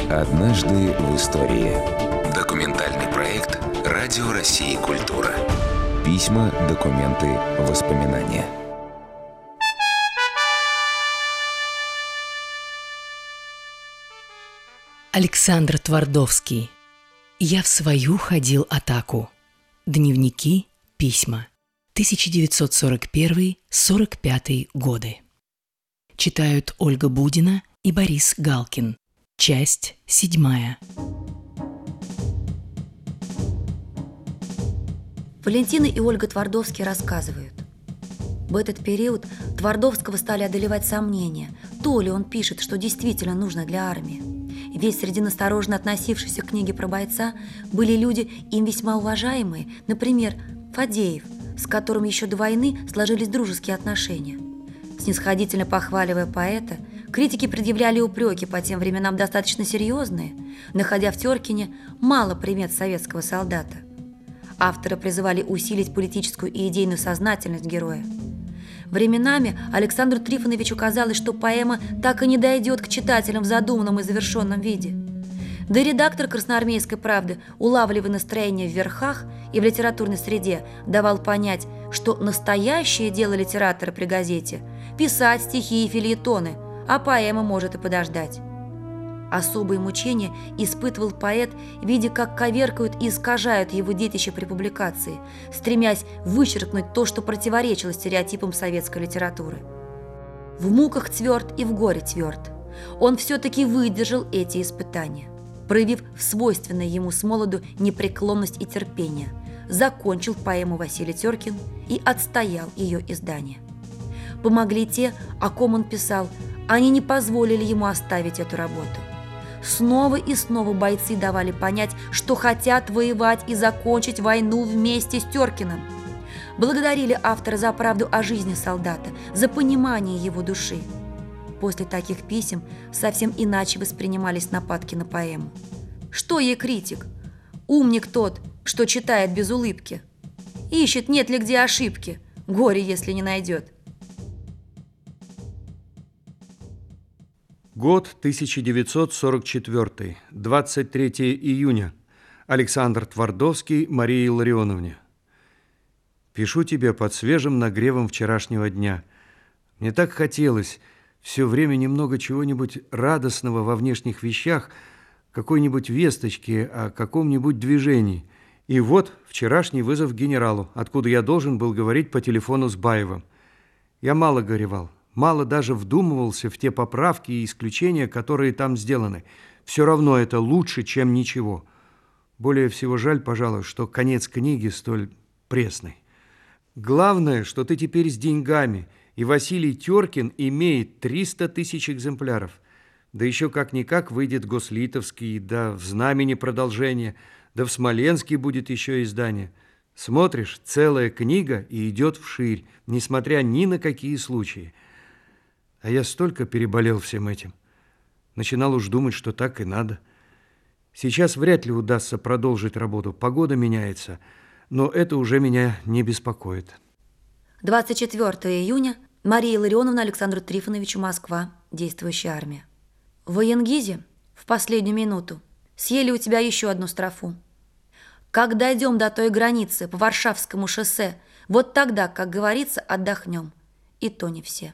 «Однажды в истории». Документальный проект «Радио России. Культура». Письма, документы, воспоминания. Александр Твардовский. «Я в свою ходил атаку». Дневники, письма. 1941-45 годы. Читают Ольга Будина и Борис Галкин. Часть 7. Валентина и Ольга Твардовские рассказывают. В этот период Твардовского стали одолевать сомнения, то ли он пишет, что действительно нужно для армии. Ведь среди настороженно относившихся к книге про бойца были люди, им весьма уважаемые, например, Фадеев, с которым еще до войны сложились дружеские отношения. Снисходительно похваливая поэта, критики предъявляли упреки, по тем временам достаточно серьезные, находя в Теркине мало примет советского солдата. Авторы призывали усилить политическую и идейную сознательность героя. Временами Александру Трифоновичу казалось, что поэма так и не дойдет к читателям в задуманном и завершенном виде. Да и редактор «Красноармейской правды», улавливая настроение в верхах и в литературной среде, давал понять, что настоящее дело литератора при газете – писать стихи и фельетоны, а поэма может и подождать. Особые мучения испытывал поэт, видя, как коверкают и искажают его детище при публикации, стремясь вычеркнуть то, что противоречило стереотипам советской литературы. В муках тверд и в горе тверд. Он все-таки выдержал эти испытания, проявив в свойственной ему с молоду непреклонность и терпение, закончил поэму Василий Теркин и отстоял ее издание. Помогли те, о ком он писал, они не позволили ему оставить эту работу. Снова и снова бойцы давали понять, что хотят воевать и закончить войну вместе с Теркиным. Благодарили автора за правду о жизни солдата, за понимание его души. После таких писем совсем иначе воспринимались нападки на поэму. Что ей критик? Умник тот, что читает без улыбки. Ищет, нет ли где ошибки, горе, если не найдет. Год 1944, 23 июня. Александр Твардовский Марии Илларионовне. Пишу тебе под свежим нагревом вчерашнего дня. Мне так хотелось все время немного чего-нибудь радостного во внешних вещах, какой-нибудь весточки о каком-нибудь движении. И вот вчерашний вызов к генералу, откуда я должен был говорить по телефону с Баевым. Я мало горевал. Мало даже вдумывался в те поправки и исключения, которые там сделаны. Все равно это лучше, чем ничего. Более всего жаль, пожалуй, что конец книги столь пресный. Главное, что ты теперь с деньгами, и Василий Теркин имеет 300 тысяч экземпляров. Да еще как-никак выйдет Гослитовский, да в Знамени продолжение, да в Смоленске будет еще издание. Смотришь, целая книга и идет вширь, несмотря ни на какие случаи. А я столько переболел всем этим. Начинал уж думать, что так и надо. Сейчас вряд ли удастся продолжить работу. Погода меняется, но это уже меня не беспокоит. 24 июня. Мария Илларионовна Александру Трифоновичу, Москва. Действующая армия. В Военгизе в последнюю минуту съели у тебя еще одну строфу. Как дойдем до той границы по Варшавскому шоссе, вот тогда, как говорится, отдохнем. И то не все.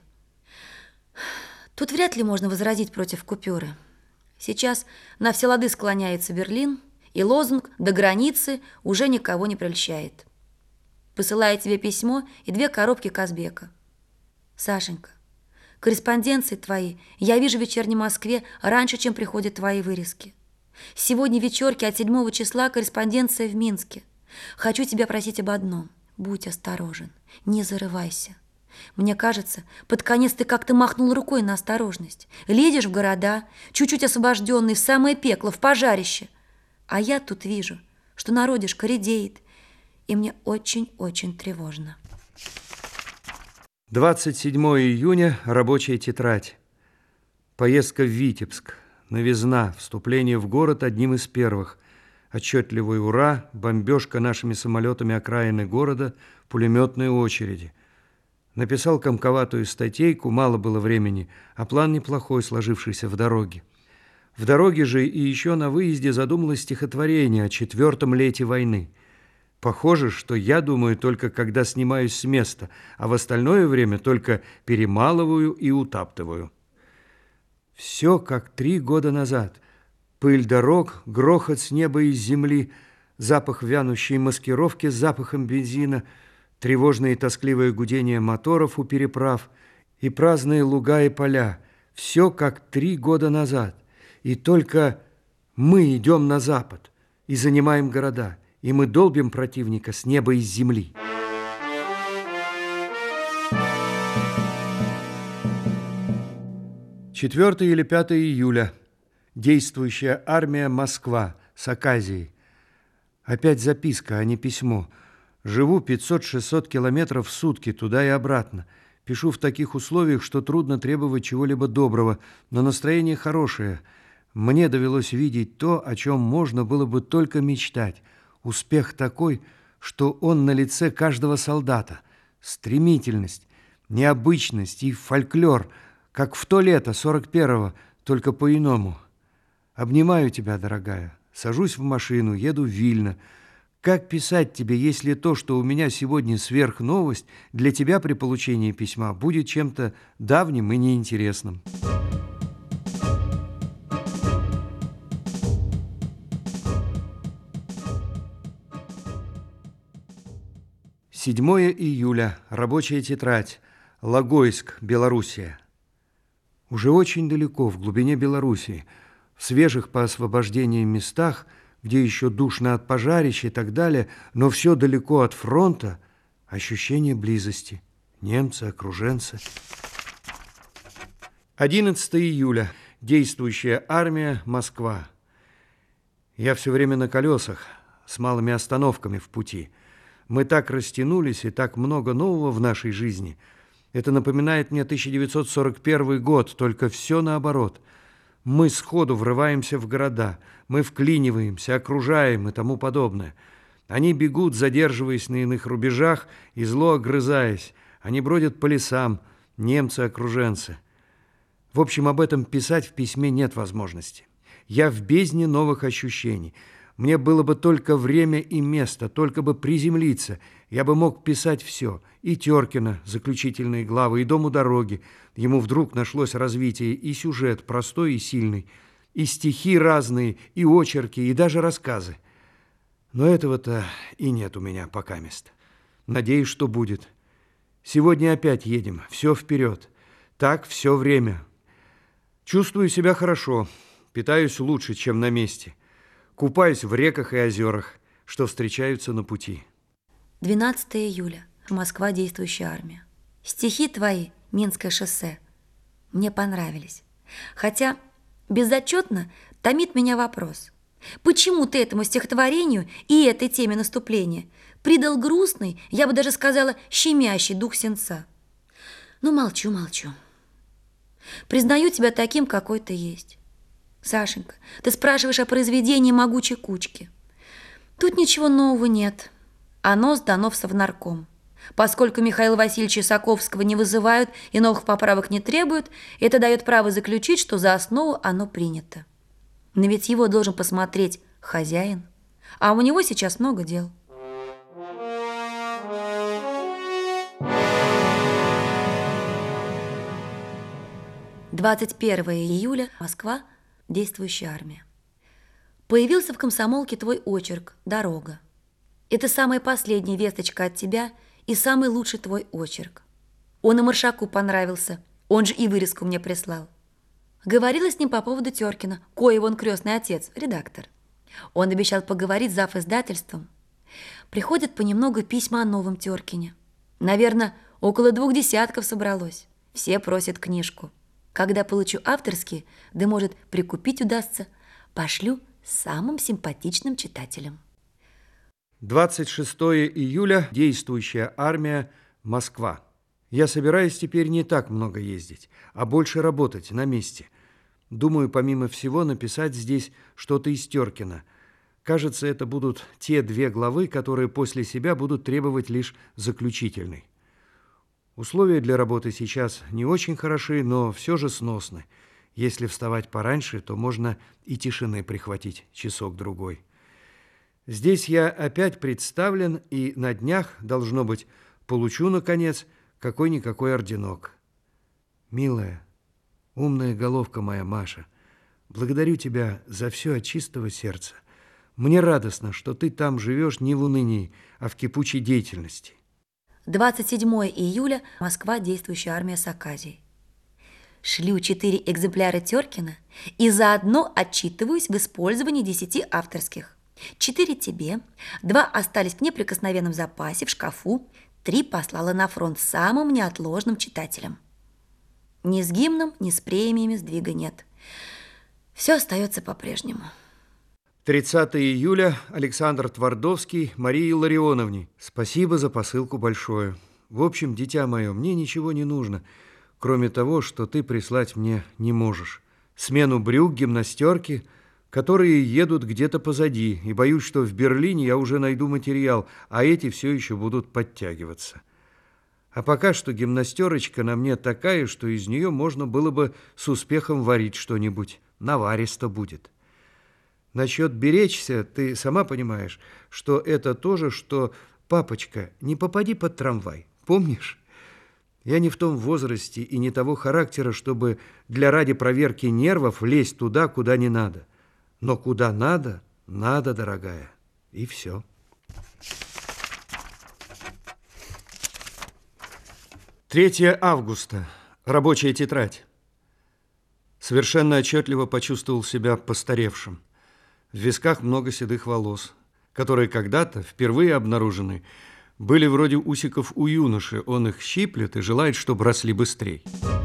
Тут вряд ли можно возразить против купюры. Сейчас на все лады склоняется Берлин, и лозунг «до границы» уже никого не прельщает. Посылаю тебе письмо и 2 коробки Казбека. Сашенька, корреспонденции твои я вижу в вечерней Москве раньше, чем приходят твои вырезки. Сегодня вечерки от 7 числа корреспонденция в Минске. Хочу тебя просить об одном. Будь осторожен, не зарывайся. Мне кажется, под конец ты как-то махнул рукой на осторожность. Лезешь в города, чуть-чуть освобожденный, в самое пекло, в пожарище. А я тут вижу, что народишко редеет, и мне очень-очень тревожно. 27 июня. Рабочая тетрадь. Поездка в Витебск. Новизна. Вступление в город одним из первых. Отчетливый ура, бомбежка нашими самолетами окраины города, пулеметные очереди. Написал комковатую статейку, мало было времени, а план неплохой, сложившийся в дороге. В дороге же и еще на выезде задумалось стихотворение о 4-м лете войны. Похоже, что я думаю только когда снимаюсь с места, а в остальное время только перемалываю и утаптываю. Все как 3 года назад. Пыль дорог, грохот с неба и с земли, запах вянущей маскировки с запахом бензина, тревожное и тоскливое гудение моторов у переправ и праздные луга и поля. Все как 3 года назад. И только мы идем на запад и занимаем города, и мы долбим противника с неба и с земли. Четвертое или 5 июля. Действующая армия Москва с Аказией. Опять записка, а не письмо. Живу 500-600 километров в сутки туда и обратно. Пишу в таких условиях, что трудно требовать чего-либо доброго, но настроение хорошее. Мне довелось видеть то, о чем можно было бы только мечтать. Успех такой, что он на лице каждого солдата. Стремительность, необычность и фольклор, как в то лето 41-го, только по-иному. Обнимаю тебя, дорогая. Сажусь в машину, еду в Вильно. Как писать тебе, если то, что у меня сегодня сверхновость, для тебя при получении письма будет чем-то давним и неинтересным? Седьмое июля. Рабочая тетрадь. Логойск, Белоруссия. Уже очень далеко, в глубине Белоруссии, в свежих по освобождению местах, где еще душно от пожарищ и так далее, но все далеко от фронта, ощущение близости. Немцы, окруженцы. 11 июля. Действующая армия, Москва. Я все время на колесах, с малыми остановками в пути. Мы так растянулись, и так много нового в нашей жизни. Это напоминает мне 1941 год, только все наоборот. Мы сходу врываемся в города, мы вклиниваемся, окружаем и тому подобное. Они бегут, задерживаясь на иных рубежах и зло огрызаясь. Они бродят по лесам, немцы-окруженцы. В общем, об этом писать в письме нет возможности. Я в бездне новых ощущений. Мне было бы только время и место, только бы приземлиться. Я бы мог писать все. И Теркина, заключительные главы, и «Дом у дороги». Ему вдруг нашлось развитие, и сюжет простой и сильный, и стихи разные, и очерки, и даже рассказы. Но этого-то и нет у меня покамест. Надеюсь, что будет. Сегодня опять едем, все вперед. Так все время. Чувствую себя хорошо, питаюсь лучше, чем на месте. Купаюсь в реках и озерах, что встречаются на пути. 12 июля. Москва, действующая армия. Стихи твои, Минское шоссе, мне понравились. Хотя безотчетно томит меня вопрос. Почему ты этому стихотворению и этой теме наступления придал грустный, я бы даже сказала, щемящий дух сенца? Ну, молчу. Признаю тебя таким, какой ты есть. Сашенька, ты спрашиваешь о произведении «Могучей кучки». Тут ничего нового нет. Оно сдано в Совнарком. Поскольку Михаила Васильевича Саковского не вызывают и новых поправок не требуют, это дает право заключить, что за основу оно принято. Но ведь его должен посмотреть хозяин, а у него сейчас много дел. «21 июля. Москва. Действующая армия. Появился в комсомолке твой очерк «Дорога». Это самая последняя весточка от тебя и самый лучший твой очерк. Он и Маршаку понравился, он же и вырезку мне прислал. Говорила с ним по поводу Теркина, коего он крестный отец, редактор. Он обещал поговорить с завиздательством. Приходят понемногу письма о новом Теркине. Наверное, около 20 собралось. Все просят книжку. Когда получу авторские, да, может, прикупить удастся, пошлю самым симпатичным читателям. 26 июля. Действующая армия, Москва. Я собираюсь теперь не так много ездить, а больше работать на месте. Думаю, помимо всего, написать здесь что-то из Теркина. Кажется, это будут те 2 главы, которые после себя будут требовать лишь заключительной. Условия для работы сейчас не очень хороши, но все же сносны. Если вставать пораньше, то можно и тишины прихватить часок-другой. Здесь я опять представлен, и на днях, должно быть, получу, наконец, какой-никакой орденок. Милая, умная головка моя Маша, благодарю тебя за все от чистого сердца. Мне радостно, что ты там живешь не в унынии, а в кипучей деятельности. 27 июля. Москва. Действующая армия с Аказией. Шлю 4 экземпляра Теркина и заодно отчитываюсь в использовании 10 авторских. 4 тебе, 2 остались в неприкосновенном запасе в шкафу, 3 послала на фронт самым неотложным читателям. Ни с гимном, ни с премиями сдвига нет. Все остается по-прежнему. 30 июля. Александр Твардовский Марии Ларионовне. Спасибо за посылку большое. В общем, дитя мое, мне ничего не нужно, кроме того, что ты прислать мне не можешь. Смену брюк, гимнастерки, которые едут где-то позади, и боюсь, что в Берлине я уже найду материал, а эти все еще будут подтягиваться. А пока что гимнастерочка на мне такая, что из нее можно было бы с успехом варить что-нибудь. Наваристо будет. Насчет беречься, ты сама понимаешь, что это то же, что «папочка, не попади под трамвай». Помнишь? Я не в том возрасте и не того характера, чтобы ради проверки нервов лезть туда, куда не надо. Но куда надо, надо, дорогая. И все. Третье августа. Рабочая тетрадь. Совершенно отчетливо почувствовал себя постаревшим. В висках много седых волос, которые когда-то, впервые обнаружены, были вроде усиков у юноши. Он их щиплет и желает, чтобы росли быстрей.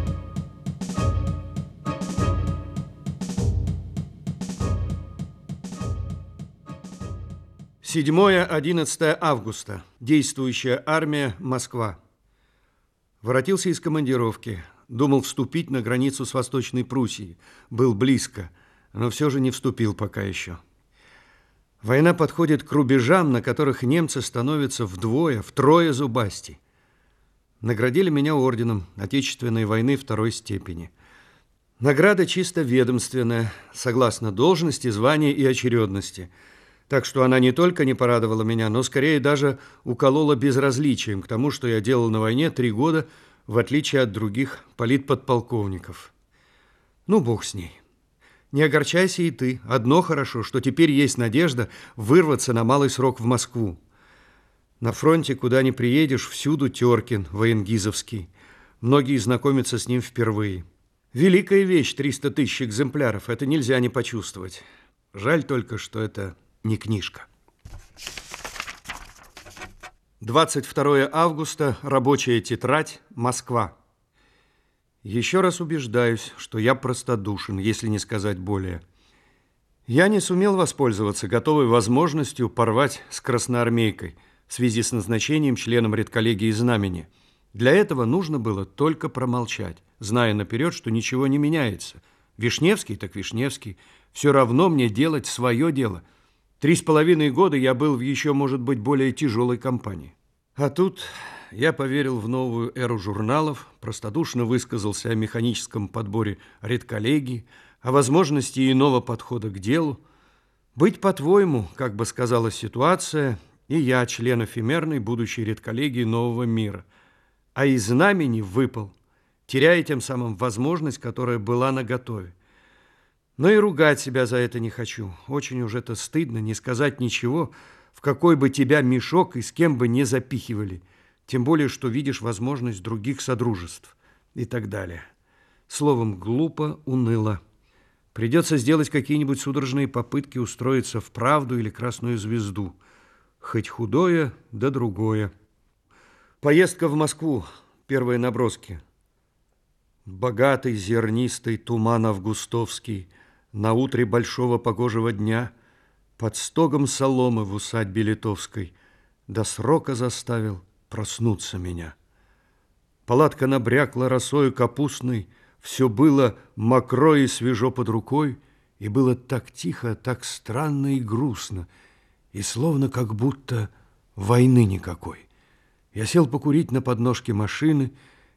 Седьмое, 11 августа. Действующая армия, Москва. Воротился из командировки. Думал вступить на границу с Восточной Пруссией. Был близко, но все же не вступил пока еще. Война подходит к рубежам, на которых немцы становятся вдвое, втрое зубасти. Наградили меня орденом Отечественной войны второй степени. Награда чисто ведомственная, согласно должности, звания и очередности. Так что она не только не порадовала меня, но скорее даже уколола безразличием к тому, что я делал на войне 3 года, в отличие от других политподполковников. Ну, бог с ней. Не огорчайся и ты. Одно хорошо, что теперь есть надежда вырваться на малый срок в Москву. На фронте, куда ни приедешь, всюду Теркин, военгизовский. Многие знакомятся с ним впервые. Великая вещь, 300 тысяч экземпляров. Это нельзя не почувствовать. Жаль только, что это не книжка. 22 августа. Рабочая тетрадь. Москва. Еще раз убеждаюсь, что я простодушен, если не сказать более. Я не сумел воспользоваться готовой возможностью порвать с красноармейкой в связи с назначением членом редколлегии Знамени. Для этого нужно было только промолчать, зная наперед, что ничего не меняется. Вишневский так Вишневский. Все равно мне делать свое дело. 3,5 года я был в еще, может быть, более тяжелой компании. А тут я поверил в новую эру журналов, простодушно высказался о механическом подборе редколлегии, о возможности иного подхода к делу. Быть по-твоему, как бы сказала ситуация, и я член эфемерной будущей редколлегии нового мира. А из Знамени выпал, теряя тем самым возможность, которая была наготове. Но и ругать себя за это не хочу. Очень уж это стыдно не сказать ничего, в какой бы тебя мешок и с кем бы не запихивали. Тем более, что видишь возможность других содружеств и так далее. Словом, глупо, уныло. Придется сделать какие-нибудь судорожные попытки устроиться в «Правду» или «Красную звезду». Хоть худое, да другое. Поездка в Москву. Первые наброски. Богатый зернистый туман августовский на утре большого погожего дня под стогом соломы в усадьбе литовской до срока заставил проснуться меня. Палатка набрякла росою капустной, все было мокро и свежо под рукой, и было так тихо, так странно и грустно, и словно как будто войны никакой. Я сел покурить на подножке машины,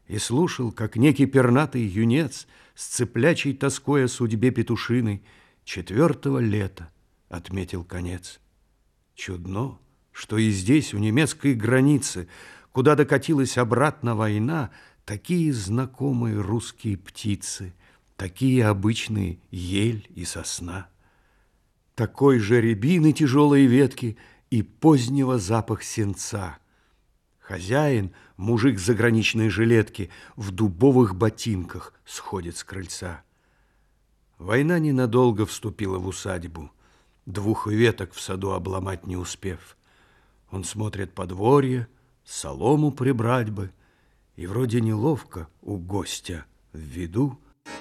и слушал, как некий пернатый юнец с цыплячей тоской о судьбе петушиной 4-го лета отметил конец. Чудно, что и здесь, у немецкой границы, куда докатилась обратно война, такие знакомые русские птицы, такие обычные ель и сосна. Такой же рябины тяжелые ветки и позднего запах сенца. Хозяин, мужик заграничной жилетки, в дубовых ботинках сходит с крыльца. Война ненадолго вступила в усадьбу, 2 веток в саду обломать не успев. Он смотрит подворье, солому прибрать бы, и вроде неловко у гостя в виду.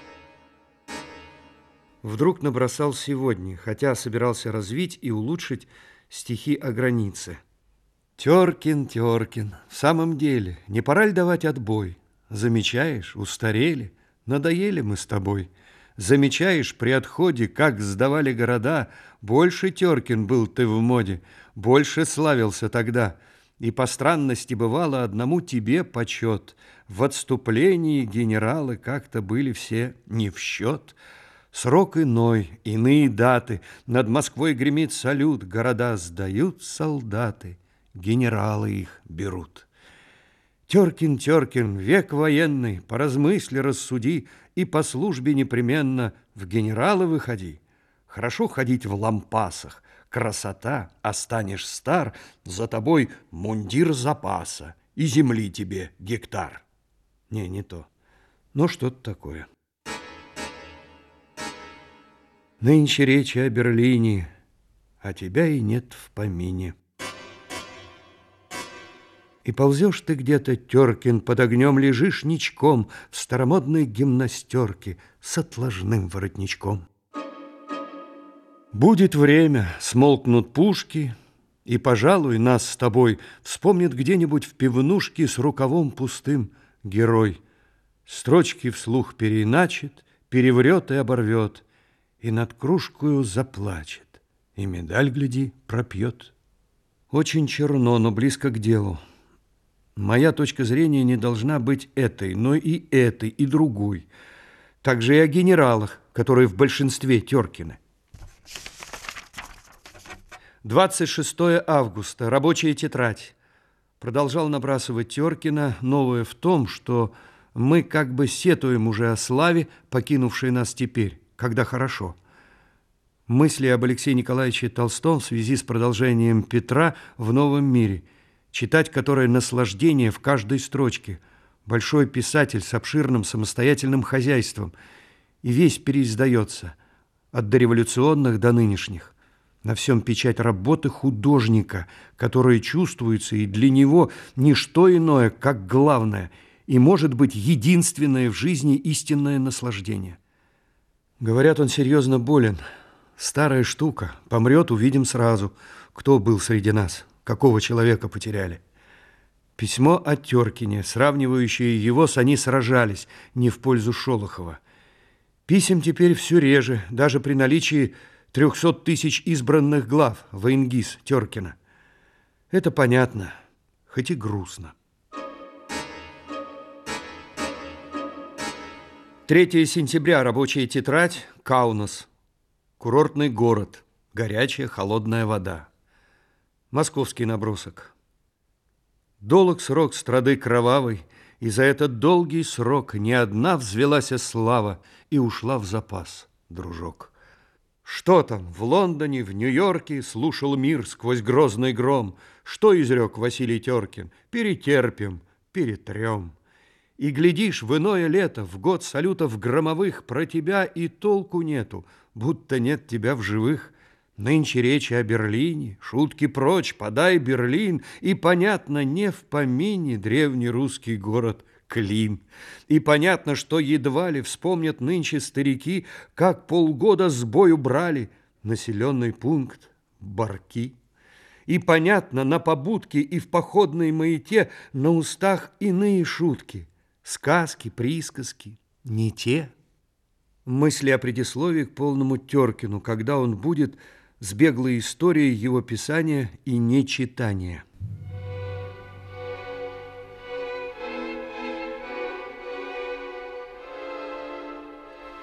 Вдруг набросал сегодня, хотя собирался развить и улучшить стихи о границе. Теркин, Теркин, в самом деле, не пора ли давать отбой? Замечаешь, устарели, надоели мы с тобой. Замечаешь, при отходе, как сдавали города, больше, Теркин, был ты в моде, больше славился тогда. И по странности бывало одному тебе почет. В отступлении генералы как-то были все не в счет. Срок иной, иные даты, над Москвой гремит салют, города сдают солдаты, генералы их берут. Теркин, Теркин, век военный, поразмысли, рассуди, и по службе непременно в генералы выходи. Хорошо ходить в лампасах, красота, а станешь стар, за тобой мундир запаса, и земли тебе гектар. Не то, но что-то такое. Нынче речи о Берлине, а тебя и нет в помине. И ползешь ты где-то, Теркин, под огнем лежишь ничком в старомодной гимнастерке с отложным воротничком. Будет время, смолкнут пушки, и, пожалуй, нас с тобой вспомнит где-нибудь в пивнушке с рукавом пустым герой. Строчки вслух переиначит, переврет и оборвет, и над кружкою заплачет, и медаль, гляди, пропьет. Очень черно, но близко к делу. Моя точка зрения не должна быть этой, но и этой, и другой. Также и о генералах, которые в большинстве Теркины. 26 августа. Рабочая тетрадь. Продолжал набрасывать Теркина. Новое в том, что мы как бы сетуем уже о славе, покинувшей нас теперь, когда хорошо. Мысли об Алексее Николаевиче Толстом в связи с продолжением Петра в новом мире, читать которое наслаждение в каждой строчке. Большой писатель с обширным самостоятельным хозяйством, и весь переиздается, от дореволюционных до нынешних. На всем печать работы художника, которая чувствуется, и для него ничто иное, как главное, и может быть единственное в жизни истинное наслаждение. Говорят, он серьезно болен. Старая штука. Помрет, увидим сразу, кто был среди нас, какого человека потеряли. Письмо о Теркине, сравнивающее его с «Они сражались», не в пользу Шолохова. Писем теперь все реже, даже при наличии 300 тысяч избранных глав военгиз Теркина. Это понятно, хоть и грустно. 3 сентября. Рабочая тетрадь. Каунас. Курортный город. Горячая, холодная вода. Московский набросок. Долг срок страды кровавой, и за этот долгий срок не одна взвелась слава и ушла в запас, дружок. Что там в Лондоне, в Нью-Йорке слушал мир сквозь грозный гром? Что изрек Василий Теркин? Перетерпим, перетрем. И глядишь, в иное лето, в год салютов громовых, про тебя и толку нету, будто нет тебя в живых. Нынче речи о Берлине, шутки прочь, подай Берлин, и, понятно, не в помине древний русский город Клин. И понятно, что едва ли вспомнят нынче старики, как полгода с бою брали населенный пункт Барки. И понятно, на побудке и в походной маяке на устах иные шутки, сказки, присказки, не те. Мысли о предисловии к полному Теркину, когда он будет с беглой историей его писания и нечитания.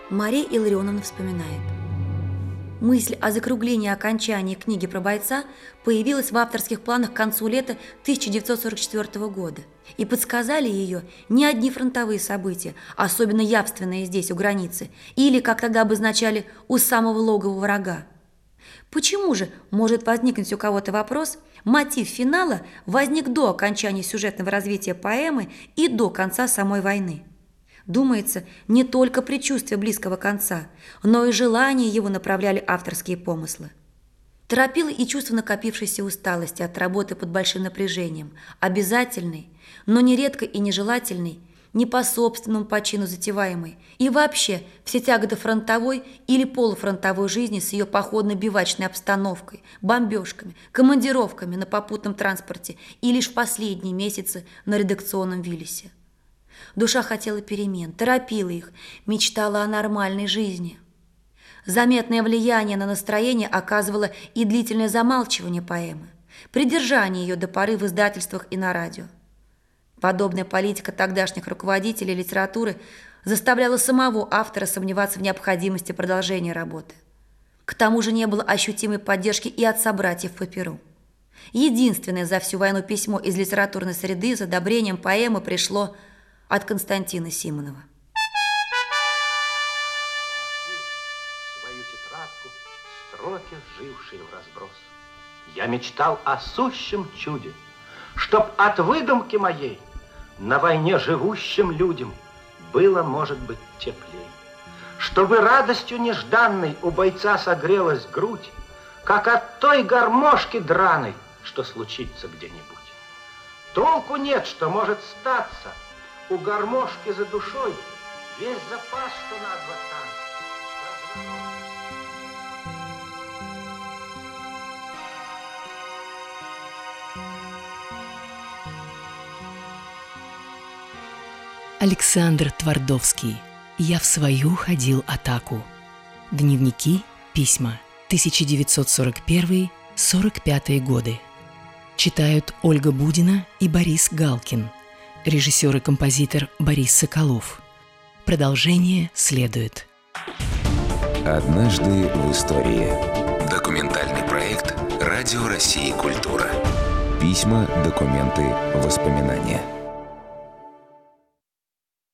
Мария Илларионовна вспоминает. Мысль о закруглении окончания книги про бойца появилась в авторских планах к концу лета 1944 года. И подсказали ее не одни фронтовые события, особенно явственные здесь, у границы, или, как тогда обозначали, у самого логова врага. Почему же, может возникнуть у кого-то вопрос, мотив финала возник до окончания сюжетного развития поэмы и до конца самой войны? Думается, не только предчувствие близкого конца, но и желания его направляли авторские помыслы. Торопило и чувство накопившейся усталости от работы под большим напряжением, обязательной, но нередко и нежелательной, не по собственному почину затеваемой, и вообще все тяготы фронтовой или полуфронтовой жизни с ее походно-бивачной обстановкой, бомбежками, командировками на попутном транспорте и лишь в последние месяцы на редакционном Виллисе. Душа хотела перемен, торопила их, мечтала о нормальной жизни. Заметное влияние на настроение оказывало и длительное замалчивание поэмы, придержание ее до поры в издательствах и на радио. Подобная политика тогдашних руководителей литературы заставляла самого автора сомневаться в необходимости продолжения работы. К тому же не было ощутимой поддержки и от собратьев по перу. Единственное за всю войну письмо из литературной среды с одобрением поэмы пришло от Константина Симонова. Свою тетрадку строки, жившие в разброс. Я мечтал о сущем чуде, чтоб от выдумки моей на войне живущим людям было, может быть, теплей. Чтобы радостью нежданной у бойца согрелась грудь, как от той гармошки драной, что случится где-нибудь. Толку нет, что может статься у гармошки за душой весь запас, что на два танца. Александр Твардовский. «Я в свою ходил атаку». Дневники, письма. 1941-45 годы. Читают Ольга Будина и Борис Галкин. Режиссер и композитор Борис Соколов. Продолжение следует. «Однажды в истории». Документальный проект «Радио России. Культура». Письма, документы, воспоминания.